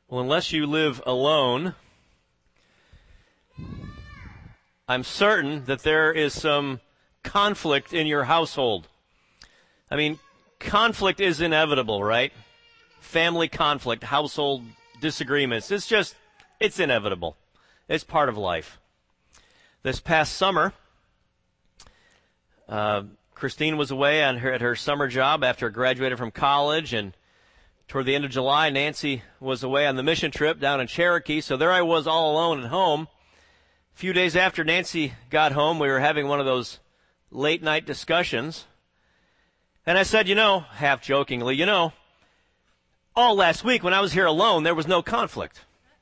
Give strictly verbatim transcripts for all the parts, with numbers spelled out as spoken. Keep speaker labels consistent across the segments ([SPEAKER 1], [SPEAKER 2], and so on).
[SPEAKER 1] Well, unless you live alone, I'm certain that there is some conflict in your household. I mean, conflict is inevitable, right? Family conflict, household disagreements. It's just, it's inevitable. It's part of life. This past summer, uh, Christine was away on her, at her summer job after graduated from college, and toward the end of July, Nancy was away on the mission trip down in Cherokee, so there I was all alone at home. A few days after Nancy got home, we were having one of those late-night discussions, and I said, you know, half jokingly, you know, all last week when I was here alone, there was no conflict.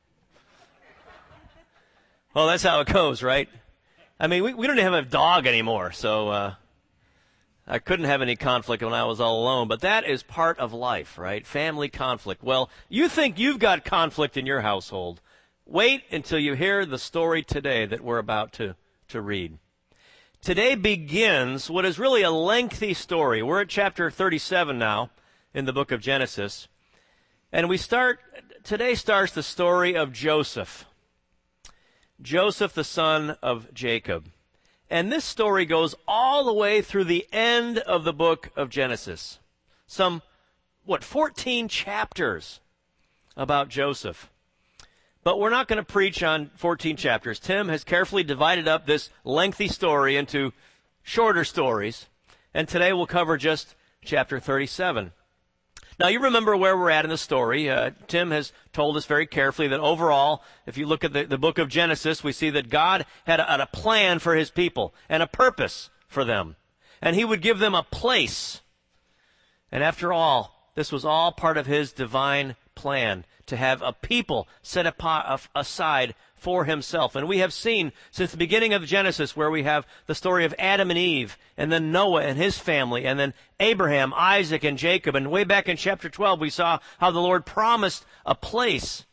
[SPEAKER 1] Well, that's how it goes, right? I mean, we, we don't even have a dog anymore, so uh, I couldn't have any conflict when I was all alone. But that is part of life, right? Family conflict. Well, you think you've got conflict in your household. Wait until you hear the story today that we're about to, to read. Today begins what is really a lengthy story. We're at chapter thirty-seven now in the book of Genesis. And we start, today starts the story of Joseph. Joseph, the son of Jacob. And this story goes all the way through the end of the book of Genesis. Some, what, fourteen chapters about Joseph. But we're not going to preach on fourteen chapters. Tim has carefully divided up this lengthy story into shorter stories. And today we'll cover just chapter thirty-seven. Now, you remember where we're at in the story. Uh, Tim has told us very carefully that overall, if you look at the, the book of Genesis, we see that God had a, had a plan for his people and a purpose for them. And he would give them a place. And after all, this was all part of his divine plan, to have a people set apart, aside for himself. And we have seen since the beginning of Genesis where we have the story of Adam and Eve, and then Noah and his family, and then Abraham, Isaac, and Jacob. And way back in chapter twelve, we saw how the Lord promised a place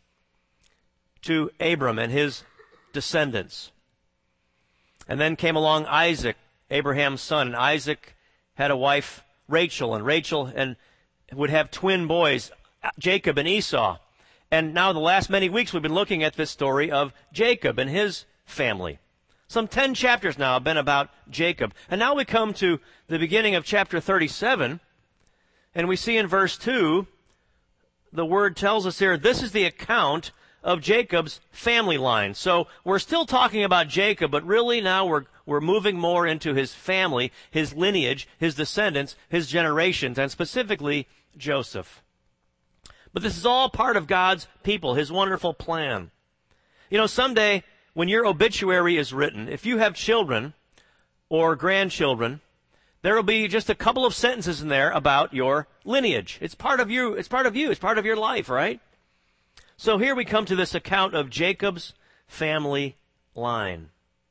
[SPEAKER 1] to Abram and his descendants. And then came along Isaac, Abraham's son, and Isaac had a wife, Rachel, and Rachel and would have twin boys, Jacob and Esau. And now the last many weeks we've been looking at this story of Jacob and his family. Some ten chapters now have been about Jacob. And now we come to the beginning of chapter thirty-seven, and we see in verse two, the word tells us here, this is the account of Jacob's family line. So we're still talking about Jacob, but really now we're we're moving more into his family, his lineage, his descendants, his generations, and specifically Joseph. But this is all part of God's people, his wonderful plan. You know, someday when your obituary is written, if you have children or grandchildren, there will be just a couple of sentences in there about your lineage. It's part of you, it's part of you, it's part of your life, right? So here we come to this account of Jacob's family line.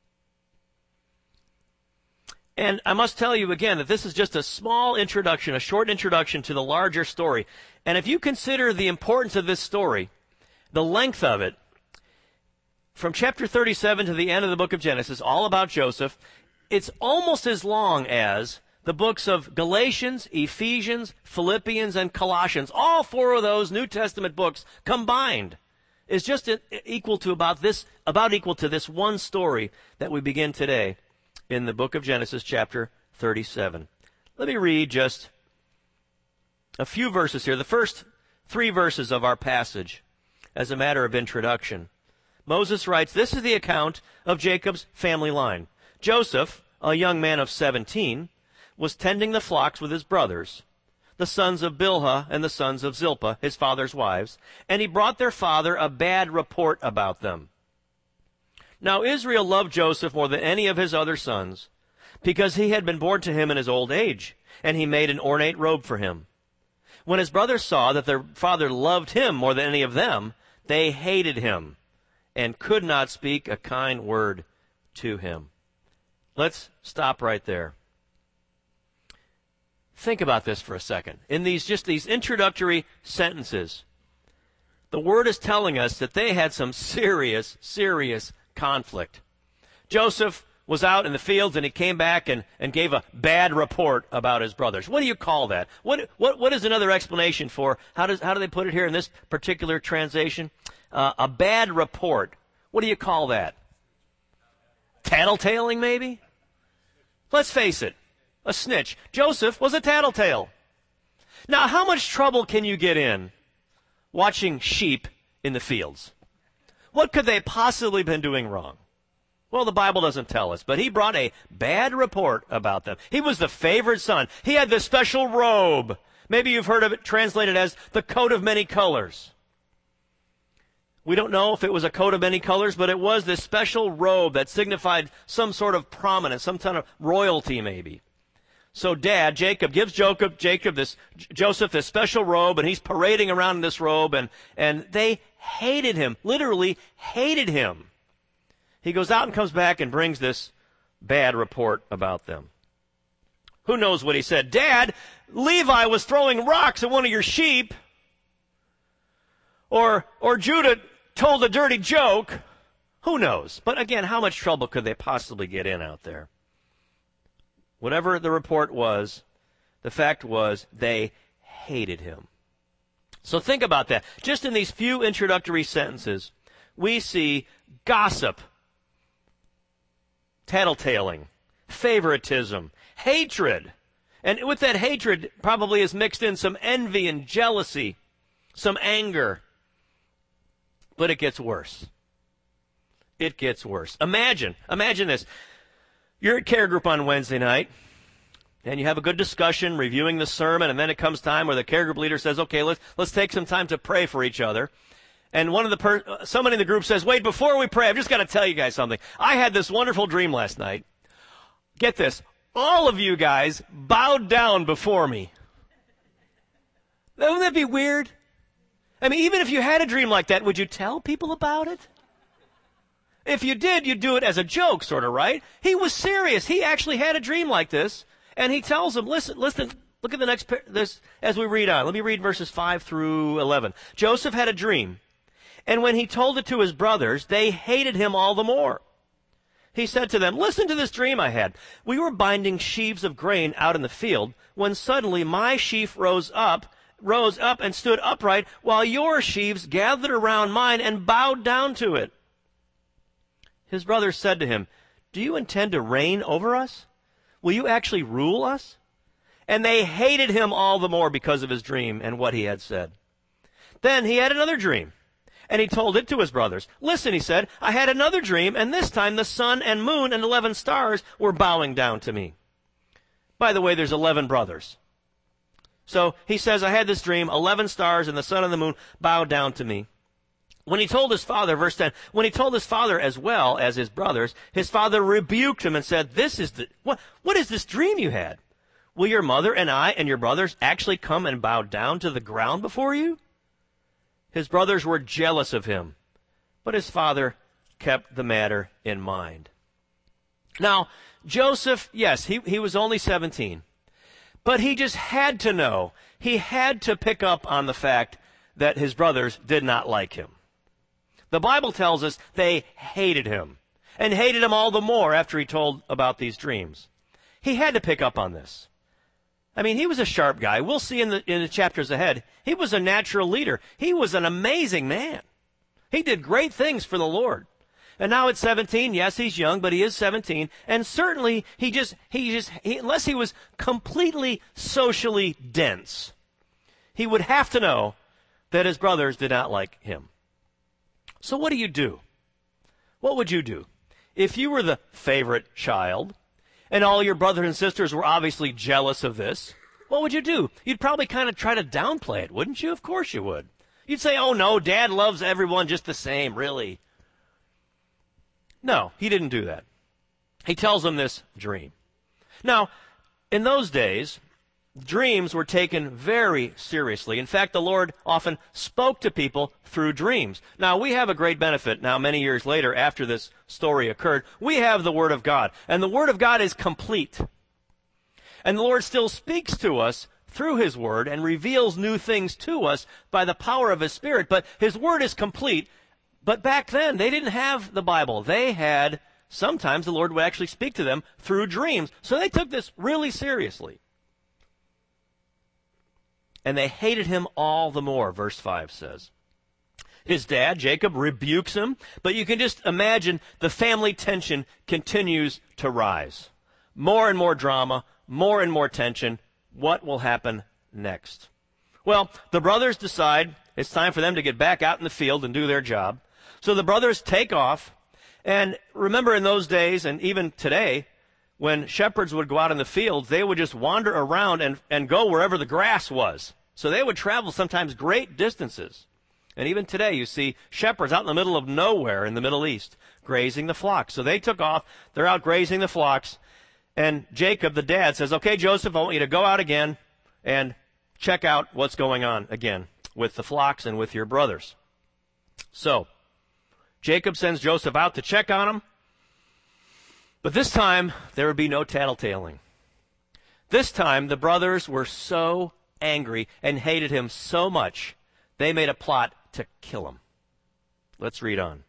[SPEAKER 1] And I must tell you again that this is just a small introduction, a short introduction to the larger story. And if you consider the importance of this story, the length of it, from chapter thirty-seven to the end of the book of Genesis, all about Joseph, it's almost as long as the books of Galatians, Ephesians, Philippians, and Colossians. All four of those New Testament books combined is just equal to about this, about equal to this one story that we begin today in the book of Genesis, chapter thirty-seven. Let me read just a few verses here, the first three verses of our passage, as a matter of introduction. Moses writes, this is the account of Jacob's family line. Joseph, a young man of seventeen, was tending the flocks with his brothers, the sons of Bilhah and the sons of Zilpah, his father's wives, and he brought their father a bad report about them. Now Israel loved Joseph more than any of his other sons, because he had been born to him in his old age, and he made an ornate robe for him. When his brothers saw that their father loved him more than any of them, they hated him and could not speak a kind word to him. Let's stop right there. Think about this for a second. In these just these introductory sentences, the word is telling us that they had some serious, serious conflict. Joseph was out in the fields and he came back and, and gave a bad report about his brothers. What do you call that? What what what is another explanation for how does how do they put it here in this particular translation? Uh, a bad report. What do you call that? Tattletaling, maybe? Let's face it, a snitch. Joseph was a tattletale. Now, how much trouble can you get in watching sheep in the fields? What could they possibly have been doing wrong? Well, the Bible doesn't tell us, but he brought a bad report about them. He was the favored son. He had this special robe. Maybe you've heard of it translated as the coat of many colors. We don't know if it was a coat of many colors, but it was this special robe that signified some sort of prominence, some kind of royalty maybe. So Dad, Jacob, gives Jacob, Jacob this, Joseph this special robe, and he's parading around in this robe, and, and they hated him, literally hated him. He goes out and comes back and brings this bad report about them. Who knows what he said? Dad, Levi was throwing rocks at one of your sheep. Or, or Judah told a dirty joke. Who knows? But again, how much trouble could they possibly get in out there? Whatever the report was, the fact was they hated him. So think about that. Just in these few introductory sentences, we see gossip, tattletaling, favoritism, hatred. And with that hatred probably is mixed in some envy and jealousy, some anger. But it gets worse. It gets worse. Imagine, imagine this. You're at care group on Wednesday night, and you have a good discussion, reviewing the sermon, and then it comes time where the care group leader says, okay, let's, let's take some time to pray for each other. And one of the per- somebody in the group says, wait, before we pray, I've just got to tell you guys something. I had this wonderful dream last night. Get this. All of you guys bowed down before me. Wouldn't that be weird? I mean, even if you had a dream like that, would you tell people about it? If you did, you'd do it as a joke, sort of, right? He was serious. He actually had a dream like this, and he tells them, listen, listen, look at the next, this as we read on. Let me read verses five through eleven. Joseph had a dream, and when he told it to his brothers, they hated him all the more. He said to them, listen to this dream I had. We were binding sheaves of grain out in the field, when suddenly my sheaf rose up, rose up and stood upright, while your sheaves gathered around mine and bowed down to it. His brothers said to him, do you intend to reign over us? Will you actually rule us? And they hated him all the more because of his dream and what he had said. Then he had another dream, and he told it to his brothers. Listen, he said, I had another dream, and this time the sun and moon and eleven stars were bowing down to me. By the way, there's eleven brothers. So he says, I had this dream, eleven stars and the sun and the moon bowed down to me. When he told his father, verse ten, when he told his father as well as his brothers, his father rebuked him and said, this is the, what, what is this dream you had? Will your mother and I and your brothers actually come and bow down to the ground before you? His brothers were jealous of him, but his father kept the matter in mind. Now, Joseph, yes, he, he was only seventeen, but he just had to know, he had to pick up on the fact that his brothers did not like him. The Bible tells us they hated him, and hated him all the more after he told about these dreams. He had to pick up on this. I mean, he was a sharp guy. We'll see in the, in the chapters ahead. He was a natural leader. He was an amazing man. He did great things for the Lord. And now at seventeen, yes, he's young, but he is seventeen, and certainly he just, he just, he, unless he was completely socially dense, he would have to know that his brothers did not like him. So what do you do? What would you do? If you were the favorite child, and all your brothers and sisters were obviously jealous of this, what would you do? You'd probably kind of try to downplay it, wouldn't you? Of course you would. You'd say, oh no, Dad loves everyone just the same, really. No, he didn't do that. He tells them this dream. Now, in those days, dreams were taken very seriously. In fact, the Lord often spoke to people through dreams. Now, we have a great benefit now, many years later, after this story occurred. We have the Word of God, and the Word of God is complete. And the Lord still speaks to us through His Word and reveals new things to us by the power of His Spirit, but His Word is complete. But back then, they didn't have the Bible. They had sometimes the Lord would actually speak to them through dreams. So they took this really seriously. And they hated him all the more, verse five says. His dad, Jacob, rebukes him, but you can just imagine the family tension continues to rise. More and more drama, more and more tension. What will happen next? Well, the brothers decide it's time for them to get back out in the field and do their job. So the brothers take off. And remember in those days, and even today, when shepherds would go out in the fields, they would just wander around and, and go wherever the grass was. So they would travel sometimes great distances. And even today, you see shepherds out in the middle of nowhere in the Middle East grazing the flocks. So they took off. They're out grazing the flocks. And Jacob, the dad, says, okay, Joseph, I want you to go out again and check out what's going on again with the flocks and with your brothers. So Jacob sends Joseph out to check on him. But this time, there would be no tattletaling. This time, the brothers were so angry and hated him so much, they made a plot to kill him. Let's read on.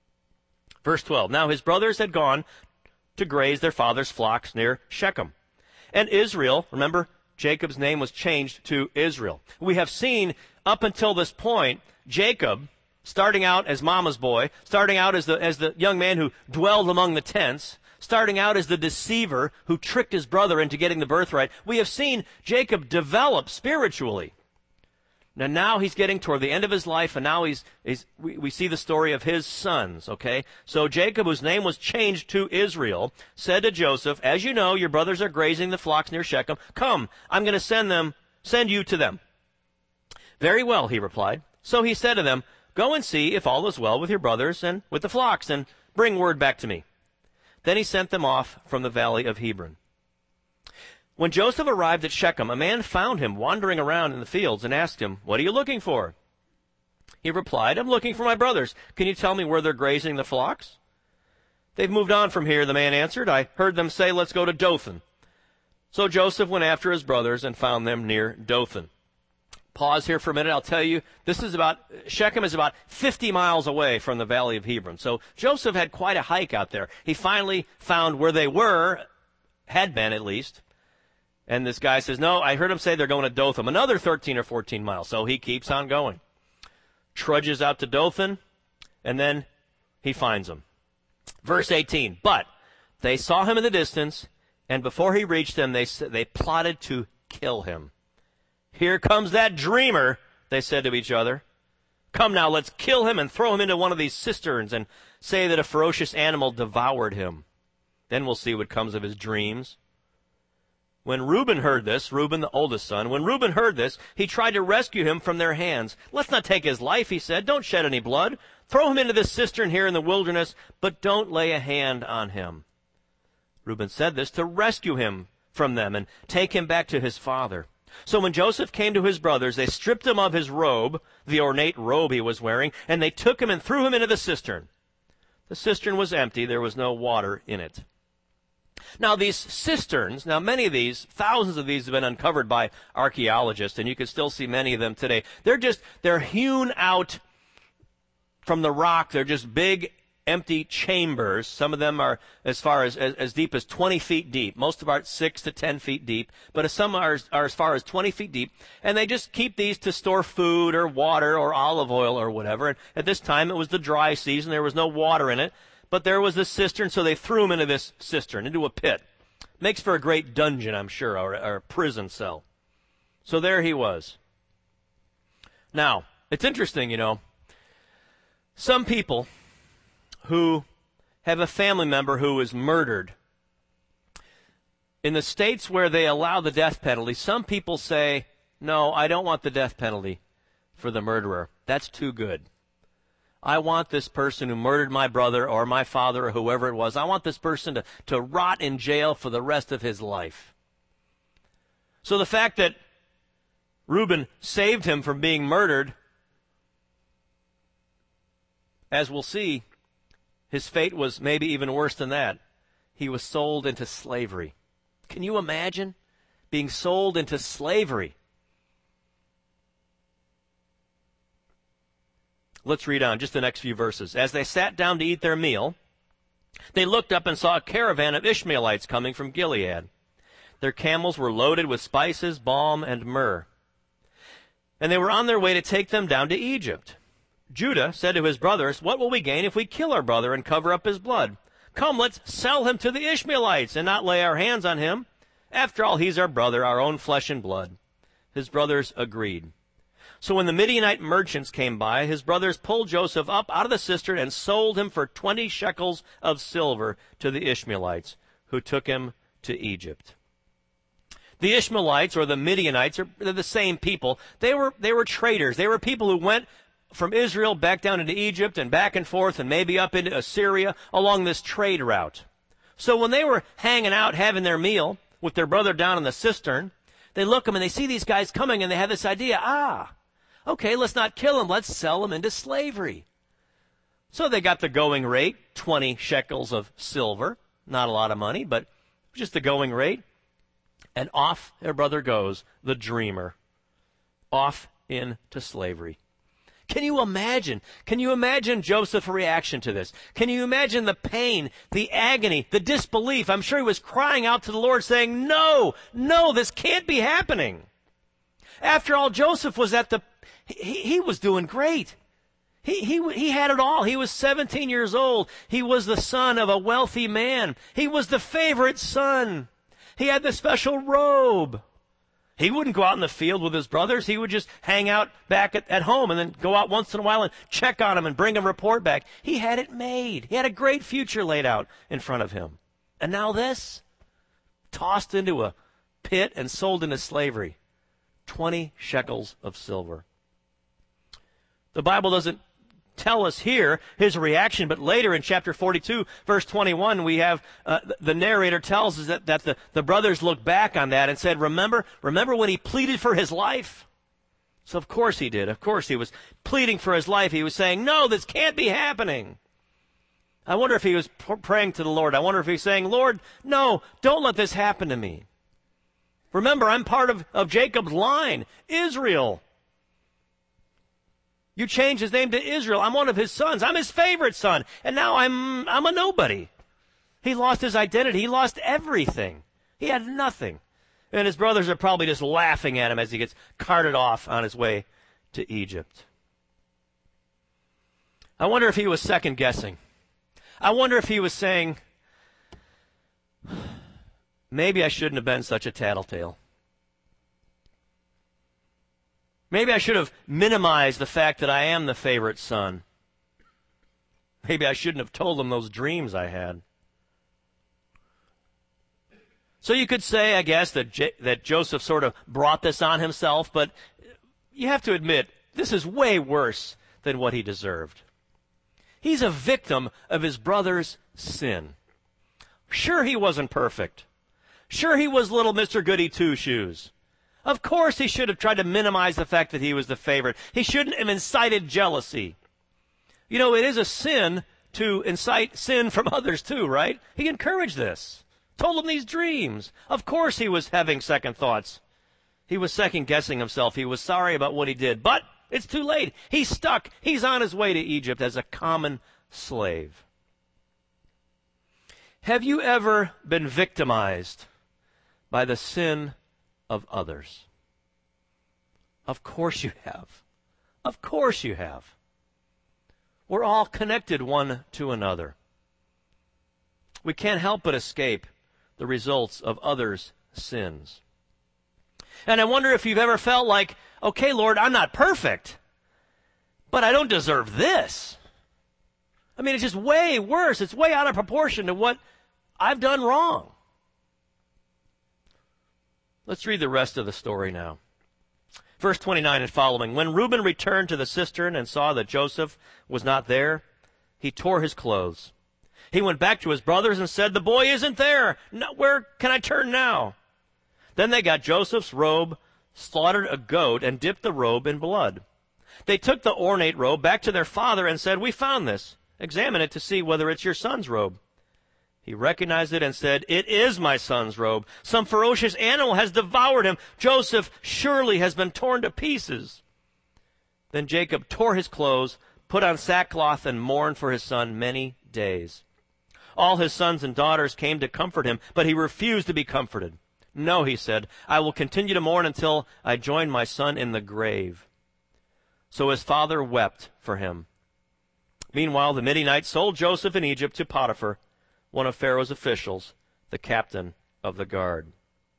[SPEAKER 1] Verse twelve. Now his brothers had gone to graze their father's flocks near Shechem. And Israel, remember, Jacob's name was changed to Israel. We have seen up until this point, Jacob, starting out as mama's boy, starting out as the, as the young man who dwelled among the tents, starting out as the deceiver who tricked his brother into getting the birthright. We have seen Jacob develop spiritually. Now, now he's getting toward the end of his life, and now he's, he's we, we see the story of his sons, okay? So Jacob, whose name was changed to Israel, said to Joseph, as you know, your brothers are grazing the flocks near Shechem. Come, I'm going to send them, send you to them. Very well, he replied. So he said to them, go and see if all is well with your brothers and with the flocks, and bring word back to me. Then he sent them off from the valley of Hebron. When Joseph arrived at Shechem, a man found him wandering around in the fields and asked him, what are you looking for? He replied, I'm looking for my brothers. Can you tell me where they're grazing the flocks? They've moved on from here, the man answered. I heard them say, let's go to Dothan. So Joseph went after his brothers and found them near Dothan. Pause here for a minute. I'll tell you, this is about, Shechem is about fifty miles away from the valley of Hebron. So Joseph had quite a hike out there. He finally found where they were, had been at least. And this guy says, no, I heard him say they're going to Dothan, another thirteen or fourteen miles. So he keeps on going. Trudges out to Dothan, and then he finds them. Verse eighteen, but they saw him in the distance, and before he reached them, they, they plotted to kill him. Here comes that dreamer, they said to each other. Come now, let's kill him and throw him into one of these cisterns and say that a ferocious animal devoured him. Then we'll see what comes of his dreams. When Reuben heard this, Reuben, the oldest son, when Reuben heard this, he tried to rescue him from their hands. Let's not take his life, he said. Don't shed any blood. Throw him into this cistern here in the wilderness, but don't lay a hand on him. Reuben said this to rescue him from them and take him back to his father. So when Joseph came to his brothers, they stripped him of his robe, the ornate robe he was wearing, and they took him and threw him into the cistern. The cistern was empty. There was no water in it. Now these cisterns, now many of these, thousands of these have been uncovered by archaeologists, and you can still see many of them today. They're just, they're hewn out from the rock. They're just big, empty chambers. Some of them are as far as, as, as deep as twenty feet deep. Most of them are six to ten feet deep, but some are, are as far as twenty feet deep. And they just keep these to store food or water or olive oil or whatever. And at this time, it was the dry season. There was no water in it. But there was this cistern, so they threw him into this cistern, into a pit. Makes for a great dungeon, I'm sure, or, or a prison cell. So there he was. Now, it's interesting, you know. Some people who have a family member who is murdered, in the states where they allow the death penalty, some people say, no, I don't want the death penalty for the murderer. That's too good. I want this person who murdered my brother or my father or whoever it was, I want this person to, to rot in jail for the rest of his life. So the fact that Reuben saved him from being murdered, as we'll see, his fate was maybe even worse than that. He was sold into slavery. Can you imagine being sold into slavery? Let's read on just the next few verses. As they sat down to eat their meal, They looked up and saw a caravan of Ishmaelites coming from Gilead. Their camels were loaded with spices, balm, and myrrh. And they were on their way to take them down to Egypt. Judah said to his brothers, "What will we gain if we kill our brother and cover up his blood? Come, let's sell him to the Ishmaelites and not lay our hands on him. After all, he's our brother, our own flesh and blood." His brothers agreed. So when the Midianite merchants came by, his brothers pulled Joseph up out of the cistern and sold him for twenty shekels of silver to the Ishmaelites, who took him to Egypt. The Ishmaelites, or the Midianites, are they're the same people. They were, they were traders. They were people who went from Israel back down into Egypt and back and forth and maybe up into Assyria along this trade route. So when they were hanging out having their meal with their brother down in the cistern, they look them and they see these guys coming and they have this idea, ah, okay, let's not kill them, let's sell them into slavery. So they got the going rate, twenty shekels of silver, not a lot of money, but just the going rate. And off their brother goes, the dreamer, off into slavery. Can you imagine? Can you imagine Joseph's reaction to this? Can you imagine the pain, the agony, the disbelief? I'm sure he was crying out to the Lord saying, no, no, this can't be happening. After all, Joseph was at the, he, he was doing great. He, he, he had it all. He was seventeen years old. He was the son of a wealthy man. He was the favorite son. He had the special robe. He wouldn't go out in the field with his brothers. He would just hang out back at, at home and then go out once in a while and check on them and bring a report back. He had it made. He had a great future laid out in front of him. And now this, tossed into a pit and sold into slavery. twenty shekels of silver. The Bible doesn't tell us here his reaction, but later in chapter forty-two, verse twenty-one, we have uh, the narrator tells us that, that the, the brothers looked back on that and said, remember, remember when he pleaded for his life? So of course he did. Of course he was pleading for his life. He was saying, no, this can't be happening. I wonder if he was p- praying to the Lord. I wonder if he was saying, Lord, no, don't let this happen to me. Remember, I'm part of, of Jacob's line, Israel. You changed his name to Israel. I'm one of his sons. I'm his favorite son. And now I'm, I'm a nobody. He lost his identity. He lost everything. He had nothing. And his brothers are probably just laughing at him as he gets carted off on his way to Egypt. I wonder if he was second guessing. I wonder if he was saying, maybe I shouldn't have been such a tattletale. Maybe I should have minimized the fact that I am the favorite son. Maybe I shouldn't have told them those dreams I had. So you could say, I guess, that J- that Joseph sort of brought this on himself, but you have to admit, this is way worse than what he deserved. He's a victim of his brother's sin. Sure, he wasn't perfect. Sure, he was little Mister Goody Two-Shoes. Of course he should have tried to minimize the fact that he was the favorite. He shouldn't have incited jealousy. You know, it is a sin to incite sin from others too, right? He encouraged this. Told him these dreams. Of course he was having second thoughts. He was second guessing himself. He was sorry about what he did. But it's too late. He's stuck. He's on his way to Egypt as a common slave. Have you ever been victimized by the sin of others? Of course you have. Of course you have. We're all connected one to another. We can't help but escape the results of others' sins. And I wonder if you've ever felt like, okay, Lord, I'm not perfect, but I don't deserve this. I mean, it's just way worse. It's way out of proportion to what I've done wrong. Let's read the rest of the story now. Verse twenty-nine and following. When Reuben returned to the cistern and saw that Joseph was not there, he tore his clothes. He went back to his brothers and said, the boy isn't there. No, where can I turn now? Then they got Joseph's robe, slaughtered a goat, and dipped the robe in blood. They took the ornate robe back to their father and said, we found this. Examine it to see whether it's your son's robe. He recognized it and said, it is my son's robe. Some ferocious animal has devoured him. Joseph surely has been torn to pieces. Then Jacob tore his clothes, put on sackcloth, and mourned for his son many days. All his sons and daughters came to comfort him, but he refused to be comforted. No, he said, I will continue to mourn until I join my son in the grave. So his father wept for him. Meanwhile, the Midianites sold Joseph in Egypt to Potiphar, one of Pharaoh's officials, the captain of the guard.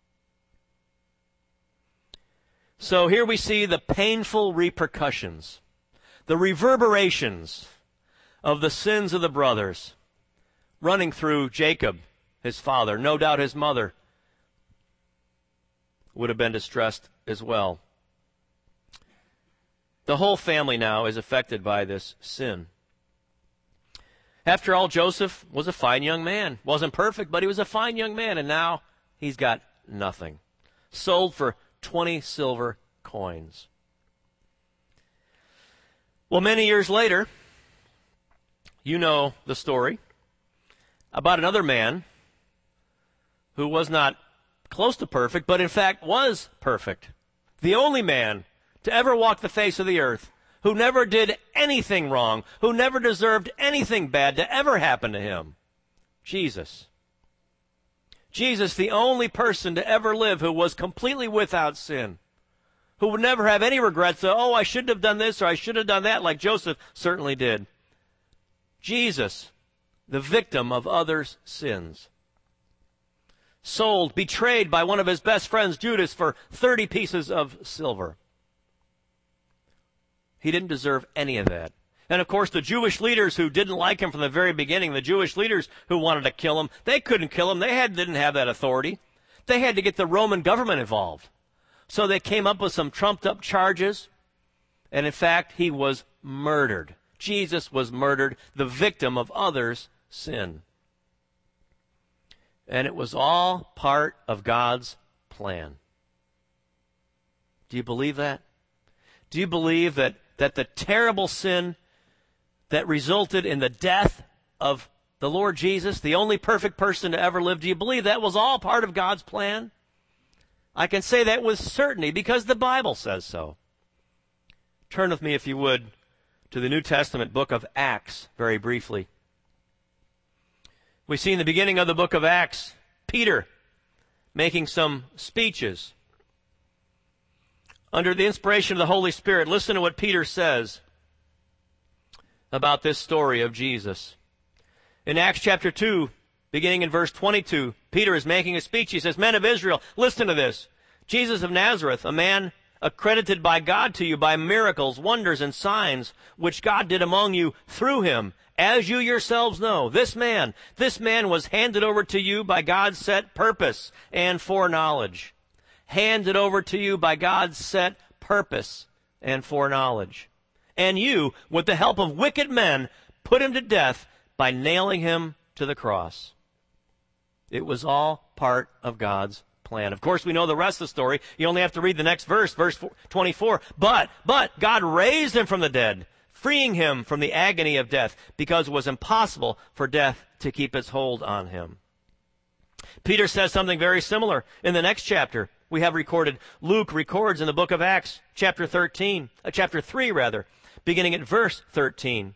[SPEAKER 1] So here we see the painful repercussions, the reverberations of the sins of the brothers running through Jacob, his father. No doubt his mother would have been distressed as well. The whole family now is affected by this sin. After all, Joseph was a fine young man. Wasn't perfect, but he was a fine young man, and now he's got nothing. Sold for twenty silver coins. Well, many years later, you know the story about another man who was not close to perfect, but in fact was perfect. The only man to ever walk the face of the earth, who never did anything wrong, who never deserved anything bad to ever happen to him. Jesus. Jesus, the only person to ever live who was completely without sin, who would never have any regrets, of, oh, I shouldn't have done this or I should have done that, like Joseph certainly did. Jesus, the victim of others' sins. Sold, betrayed by one of his best friends, Judas, for thirty pieces of silver. He didn't deserve any of that. And of course, the Jewish leaders who didn't like him from the very beginning, the Jewish leaders who wanted to kill him, they couldn't kill him. They had, didn't have that authority. They had to get the Roman government involved. So they came up with some trumped-up charges. And in fact, he was murdered. Jesus was murdered, the victim of others' sin. And it was all part of God's plan. Do you believe that? Do you believe that, that the terrible sin that resulted in the death of the Lord Jesus, the only perfect person to ever live, do you believe that was all part of God's plan? I can say that with certainty because the Bible says so. Turn with me, if you would, to the New Testament book of Acts very briefly. We see in the beginning of the book of Acts, Peter making some speeches. Under the inspiration of the Holy Spirit, listen to what Peter says about this story of Jesus. In Acts chapter two, beginning in verse twenty-two, Peter is making a speech. He says, Men of Israel, listen to this. Jesus of Nazareth, a man accredited by God to you by miracles, wonders, and signs, which God did among you through him, as you yourselves know. This man, this man was handed over to you by God's set purpose and foreknowledge. Handed over to you by God's set purpose and foreknowledge. And you, with the help of wicked men, put him to death by nailing him to the cross. It was all part of God's plan. Of course, we know the rest of the story. You only have to read the next verse, verse twenty-four. But, but, God raised him from the dead, freeing him from the agony of death, because it was impossible for death to keep its hold on him. Peter says something very similar in the next chapter. We have recorded, Luke records in the book of Acts, chapter thirteen, uh, chapter three rather, beginning at verse thirteen.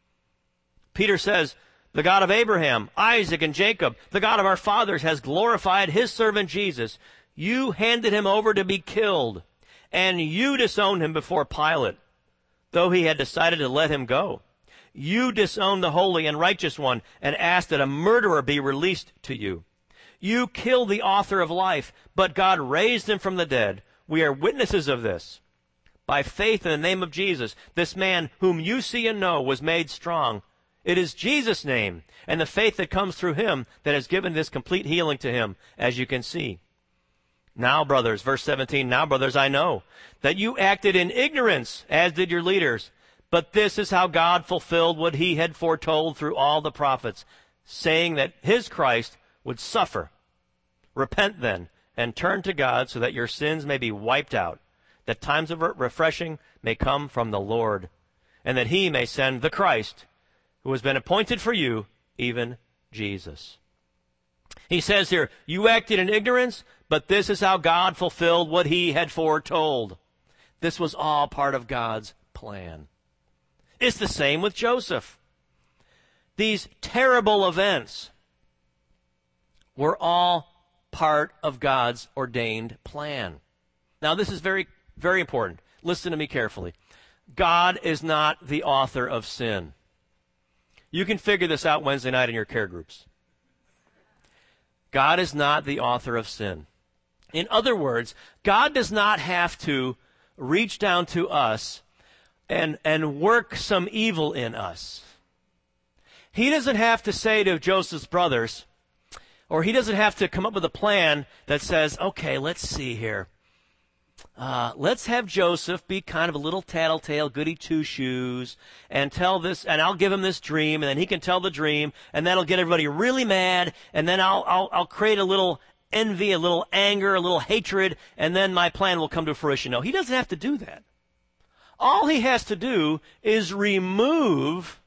[SPEAKER 1] Peter says, the God of Abraham, Isaac, and Jacob, the God of our fathers, has glorified his servant Jesus. You handed him over to be killed, and you disowned him before Pilate, though he had decided to let him go. You disowned the holy and righteous one and asked that a murderer be released to you. You killed the author of life, but God raised him from the dead. We are witnesses of this. By faith in the name of Jesus, this man whom you see and know was made strong. It is Jesus' name and the faith that comes through him that has given this complete healing to him, as you can see. Now, brothers, verse seventeen, now, brothers, I know that you acted in ignorance, as did your leaders. But this is how God fulfilled what he had foretold through all the prophets, saying that his Christ would suffer. Repent then, and turn to God so that your sins may be wiped out, that times of refreshing may come from the Lord, and that he may send the Christ, who has been appointed for you, even Jesus. He says here, you acted in ignorance, but this is how God fulfilled what he had foretold. This was all part of God's plan. It's the same with Joseph. these terrible events were all part of God's ordained plan. Now, this is very, very important. Listen to me carefully. God is not the author of sin. You can figure this out Wednesday night in your care groups. God is not the author of sin. In other words, God does not have to reach down to us and, and work some evil in us. He doesn't have to say to Joseph's brothers, or he doesn't have to come up with a plan that says, okay, let's see here. Uh, let's have Joseph be kind of a little tattletale, goody two-shoes, and tell this, and I'll give him this dream, and then he can tell the dream, and that'll get everybody really mad, and then I'll, I'll, I'll create a little envy, a little anger, a little hatred, and then my plan will come to fruition. No, he doesn't have to do that. All he has to do is remove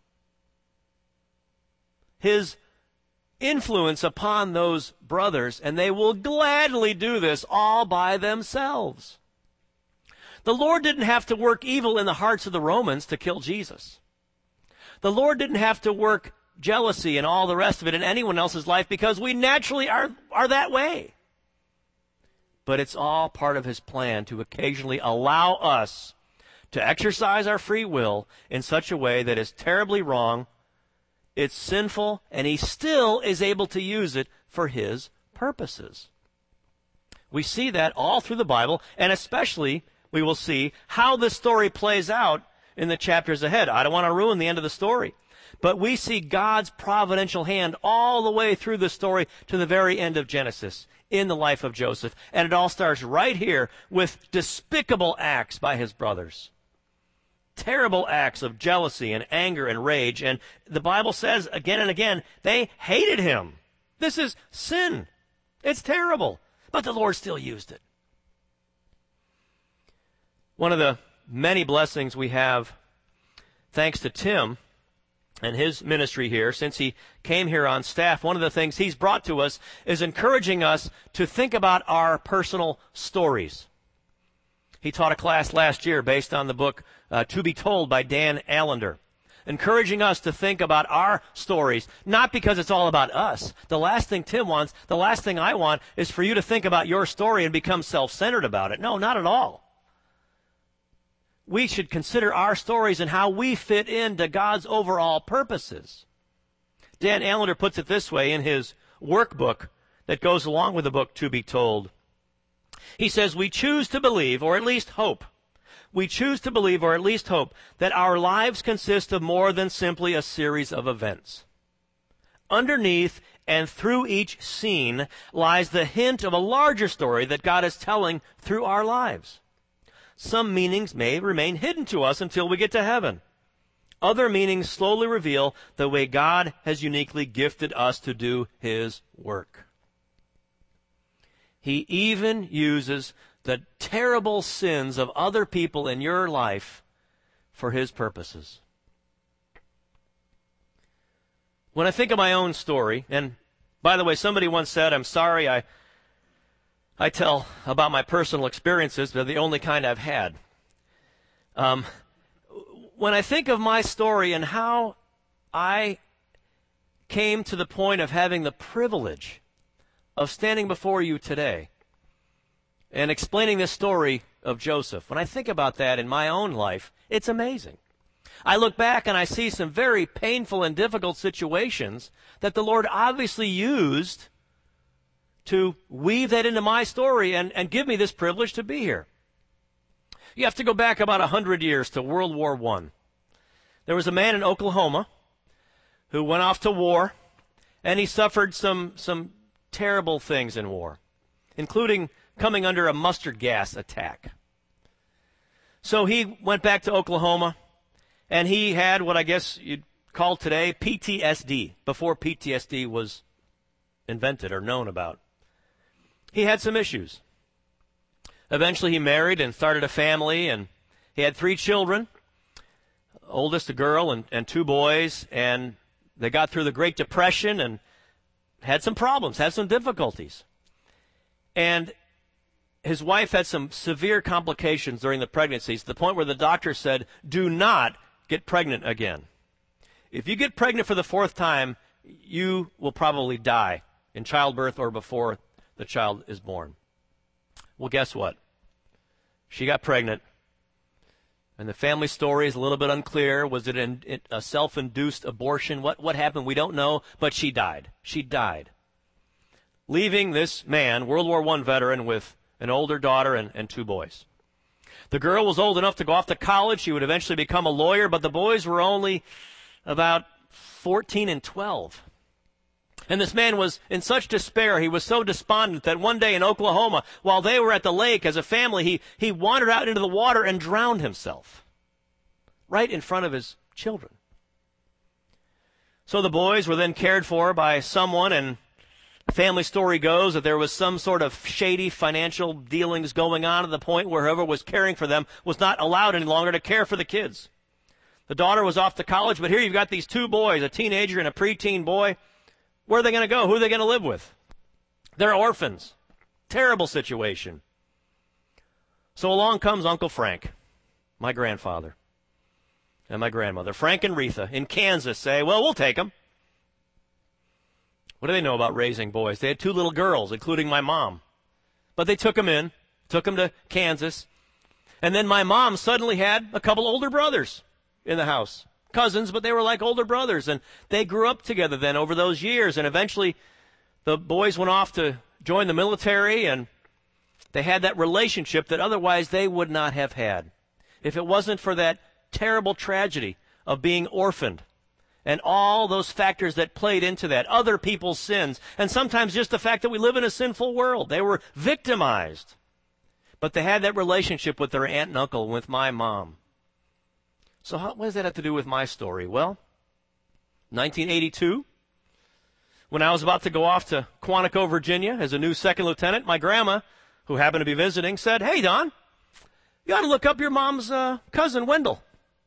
[SPEAKER 1] his influence upon those brothers, and they will gladly do this all by themselves. The Lord didn't have to work evil in the hearts of the Romans to kill Jesus. The Lord didn't have to work jealousy and all the rest of it in anyone else's life because we naturally are, are that way. But it's all part of his plan to occasionally allow us to exercise our free will in such a way that is terribly wrong, it's sinful, and he still is able to use it for his purposes. We see that all through the Bible, and especially we will see how this story plays out in the chapters ahead. I don't want to ruin the end of the story. But we see God's providential hand all the way through the story to the very end of Genesis in the life of Joseph. And it all starts right here with despicable acts by his brothers. Terrible acts of jealousy and anger and rage. And the Bible says again and again, they hated him. This is sin. It's terrible. But the Lord still used it. One of the many blessings we have, thanks to Tim and his ministry here, since he came here on staff, one of the things he's brought to us is encouraging us to think about our personal stories. He taught a class last year based on the book uh, To Be Told by Dan Allender, encouraging us to think about our stories, not because it's all about us. The last thing Tim wants, the last thing I want, is for you to think about your story and become self-centered about it. No, not at all. We should consider our stories and how we fit into God's overall purposes. Dan Allender puts it this way in his workbook that goes along with the book To Be Told. He says, we choose to believe, or at least hope, we choose to believe, or at least hope, that our lives consist of more than simply a series of events. Underneath and through each scene lies the hint of a larger story that God is telling through our lives. Some meanings may remain hidden to us until we get to heaven. Other meanings slowly reveal the way God has uniquely gifted us to do his work. He even uses the terrible sins of other people in your life for his purposes. When I think of my own story, and by the way, somebody once said, I'm sorry, I I tell about my personal experiences. They're the only kind I've had. Um, when I think of my story and how I came to the point of having the privilege of standing before you today and explaining this story of Joseph, when I think about that in my own life, it's amazing. I look back and I see some very painful and difficult situations that the Lord obviously used to weave that into my story and, and give me this privilege to be here. You have to go back about a hundred years to World War One. There was a man in Oklahoma who went off to war, and he suffered some, some terrible things in war, including coming under a mustard gas attack. So he went back to Oklahoma, and he had what I guess you'd call today P T S D, before P T S D was invented or known about. He had some issues. Eventually he married and started a family, and he had three children, oldest a girl and, and two boys, and they got through the Great Depression and had some problems, had some difficulties. And his wife had some severe complications during the pregnancy, to the point where the doctor said, do not get pregnant again. if you get pregnant for the fourth time, you will probably die in childbirth or before the child is born. Well, guess what? She got pregnant, and the family story is a little bit unclear. Was it an, a self-induced abortion? What, what happened? We don't know, but she died. She died, leaving this man, World War One veteran, with an older daughter and, and two boys. The girl was old enough to go off to college. She would eventually become a lawyer, but the boys were only about fourteen and twelve. And this man was in such despair, he was so despondent that one day in Oklahoma, while they were at the lake as a family, he, he wandered out into the water and drowned himself right in front of his children. So the boys were then cared for by someone, and the family story goes that there was some sort of shady financial dealings going on to the point where whoever was caring for them was not allowed any longer to care for the kids. The daughter was off to college, but here you've got these two boys, a teenager and a preteen boy. Where are they going to go? Who are they going to live with? They're orphans. Terrible situation. So along comes Uncle Frank, my grandfather, and my grandmother. Frank and Retha in Kansas say, well, we'll take them. What do they know about raising boys? They had two little girls, including my mom. But they took them in, took them to Kansas. And then my mom suddenly had a couple older brothers in the house. Cousins, but they were like older brothers, and they grew up together then over those years, and eventually the boys went off to join the military, and they had that relationship that otherwise they would not have had if it wasn't for that terrible tragedy of being orphaned and all those factors that played into that, other people's sins, and sometimes just the fact that we live in a sinful world. They were victimized, but they had that relationship with their aunt and uncle, with my mom. So how, what does that have to do with my story? Well, nineteen eighty-two, when I was about to go off to Quantico, Virginia as a new second lieutenant, my grandma, who happened to be visiting, said, hey, Don, you ought to look up your mom's uh, cousin, Wendell.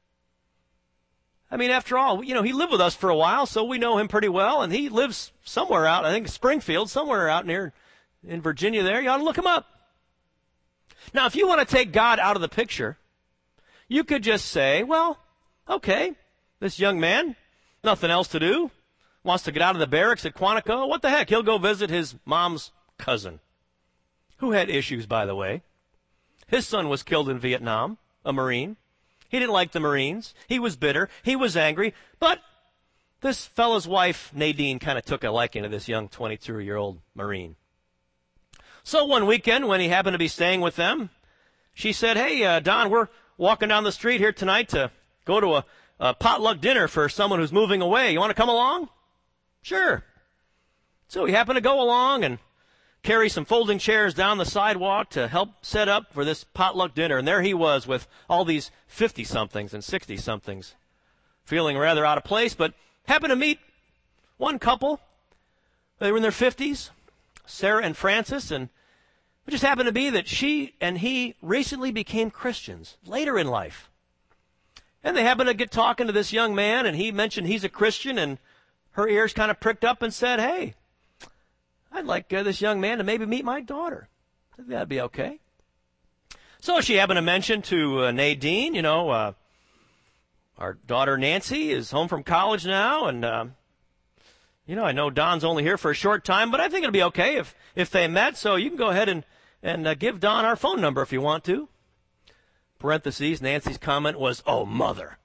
[SPEAKER 1] I mean, after all, you know, he lived with us for a while, so we know him pretty well, and he lives somewhere out, I think Springfield, somewhere out near in Virginia there. You ought to look him up. Now, if you want to take God out of the picture, you could just say, well, okay, this young man, nothing else to do, wants to get out of the barracks at Quantico. What the heck? He'll go visit his mom's cousin, who had issues, by the way. His son was killed in Vietnam, a Marine. He didn't like the Marines. He was bitter. He was angry. But this fellow's wife, Nadine, kind of took a liking to this young twenty-two-year-old Marine. So one weekend, when he happened to be staying with them, she said, hey, uh, Don, we're walking down the street here tonight to go to a, a potluck dinner for someone who's moving away. You want to come along? Sure. So he happened to go along and carry some folding chairs down the sidewalk to help set up for this potluck dinner. And there he was with all these fifty-somethings and sixty-somethings, feeling rather out of place, but happened to meet one couple. They were in their fifties, Sarah and Francis, and it just happened to be that she and he recently became Christians later in life. And they happened to get talking to this young man, and he mentioned he's a Christian, and her ears kind of pricked up and said, hey, I'd like uh, this young man to maybe meet my daughter. I think that'd be okay. So she happened to mention to uh, Nadine, you know, uh, our daughter Nancy is home from college now, and, uh, you know, I know Don's only here for a short time, but I think it'll be okay if, if they met, so you can go ahead and And uh, give Don our phone number if you want to. Parentheses, Nancy's comment was, oh, mother.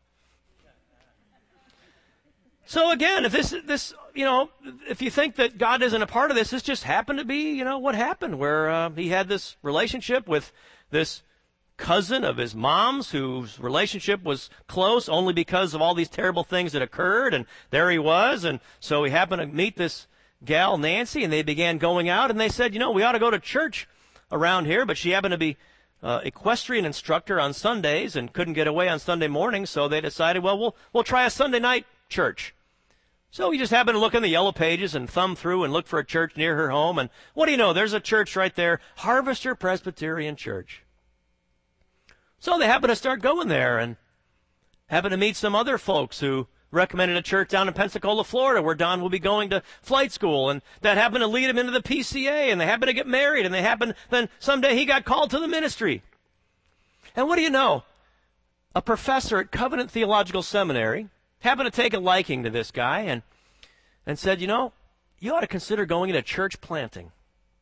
[SPEAKER 1] So again, if this, this, you know, if you think that God isn't a part of this, this just happened to be, you know, what happened, where uh, he had this relationship with this cousin of his mom's, whose relationship was close only because of all these terrible things that occurred, and there he was, and so he happened to meet this gal, Nancy, and they began going out, and they said, you know, we ought to go to church around here, but she happened to be uh, equestrian instructor on Sundays and couldn't get away on Sunday mornings, so they decided, well, we'll we'll try a Sunday night church. So we just happened to look in the yellow pages and thumb through and look for a church near her home, and what do you know, there's a church right there, Harvester Presbyterian Church. So they happened to start going there and happened to meet some other folks who recommended a church down in Pensacola, Florida, where Don will be going to flight school, and that happened to lead him into the P C A, and they happened to get married, and they happened, then someday he got called to the ministry. And what do you know? A professor at Covenant Theological Seminary happened to take a liking to this guy and, and said, you know, you ought to consider going into church planting.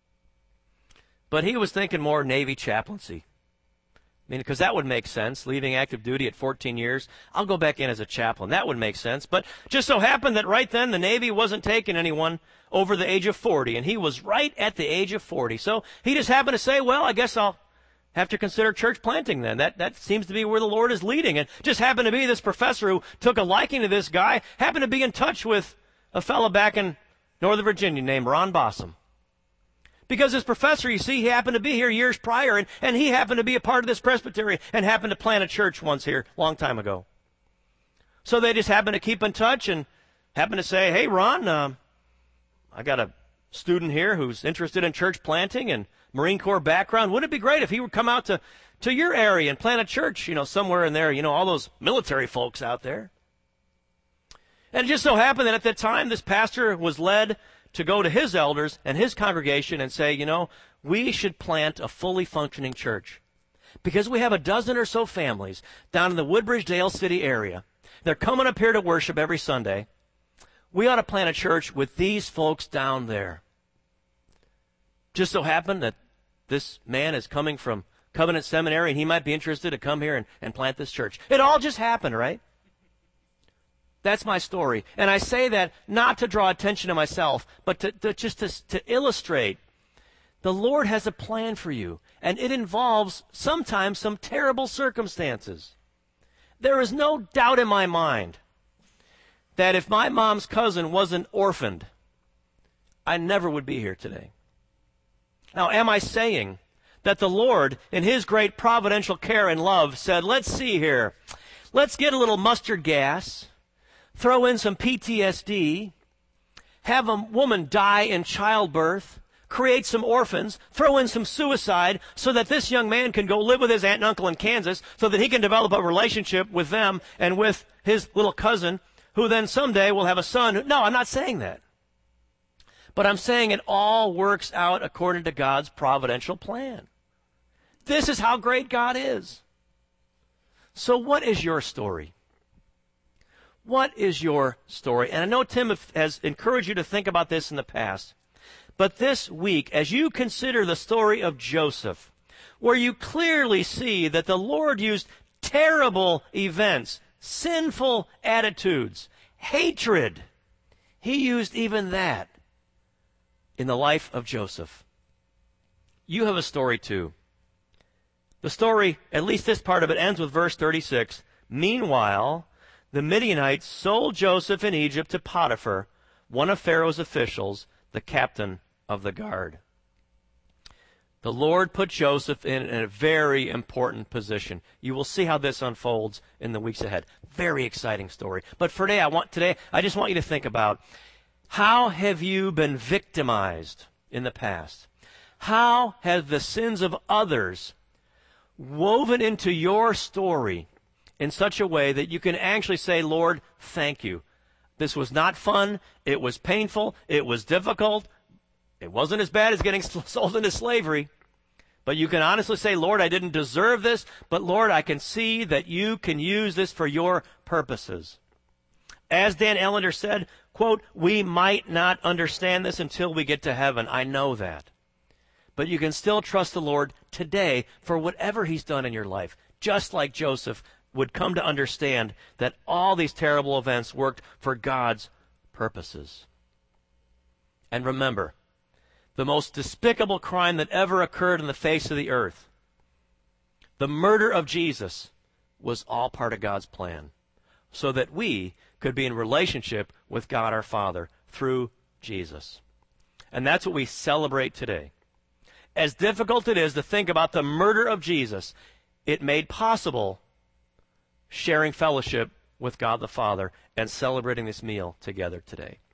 [SPEAKER 1] But he was thinking more Navy chaplaincy. I mean, because that would make sense, leaving active duty at fourteen years. I'll go back in as a chaplain. That would make sense. But just so happened that right then the Navy wasn't taking anyone over the age of forty, and he was right at the age of forty. So he just happened to say, well, I guess I'll have to consider church planting then. That that seems to be where the Lord is leading. And just happened to be this professor who took a liking to this guy, happened to be in touch with a fellow back in Northern Virginia named Ron Bossum. Because this professor, you see, he happened to be here years prior, and, and he happened to be a part of this presbytery and happened to plant a church once here, a long time ago. So they just happened to keep in touch and happened to say, hey, Ron, uh, I got a student here who's interested in church planting and Marine Corps background. Wouldn't it be great if he would come out to, to your area and plant a church, you know, somewhere in there, you know, all those military folks out there? And it just so happened that at that time, this pastor was led to go to his elders and his congregation and say, you know, we should plant a fully functioning church. Because we have a dozen or so families down in the Woodbridge, Dale City area. They're coming up here to worship every Sunday. We ought to plant a church with these folks down there. Just so happened that this man is coming from Covenant Seminary and he might be interested to come here and, and plant this church. It all just happened, right? That's my story. And I say that not to draw attention to myself, but to, to just to, to illustrate the Lord has a plan for you, and it involves sometimes some terrible circumstances. There is no doubt in my mind that if my mom's cousin wasn't orphaned, I never would be here today. Now, am I saying that the Lord, in his great providential care and love, said, let's see here, let's get a little mustard gas, throw in some P T S D, have a woman die in childbirth, create some orphans, throw in some suicide so that this young man can go live with his aunt and uncle in Kansas so that he can develop a relationship with them and with his little cousin who then someday will have a son. No, I'm not saying that. But I'm saying it all works out according to God's providential plan. This is how great God is. So what is your story? What is your story? And I know Tim has encouraged you to think about this in the past. But this week, as you consider the story of Joseph, where you clearly see that the Lord used terrible events, sinful attitudes, hatred, he used even that in the life of Joseph. You have a story too. The story, at least this part of it, ends with verse thirty-six. Meanwhile, the Midianites sold Joseph in Egypt to Potiphar, one of Pharaoh's officials, the captain of the guard. The Lord put Joseph in a very important position. You will see how this unfolds in the weeks ahead. Very exciting story. But for today, I want today, I just want you to think about, how have you been victimized in the past? How have the sins of others woven into your story in such a way that you can actually say, Lord, thank you. This was not fun. It was painful. It was difficult. It wasn't as bad as getting sold into slavery. But you can honestly say, Lord, I didn't deserve this, but Lord, I can see that you can use this for your purposes. As Dan Ellender said, quote, we might not understand this until we get to heaven. I know that. But you can still trust the Lord today for whatever he's done in your life, just like Joseph would come to understand that all these terrible events worked for God's purposes. And remember, the most despicable crime that ever occurred on the face of the earth, the murder of Jesus, was all part of God's plan, so that we could be in relationship with God our Father through Jesus. And that's what we celebrate today. As difficult it is to think about the murder of Jesus, it made possible sharing fellowship with God the Father and celebrating this meal together today.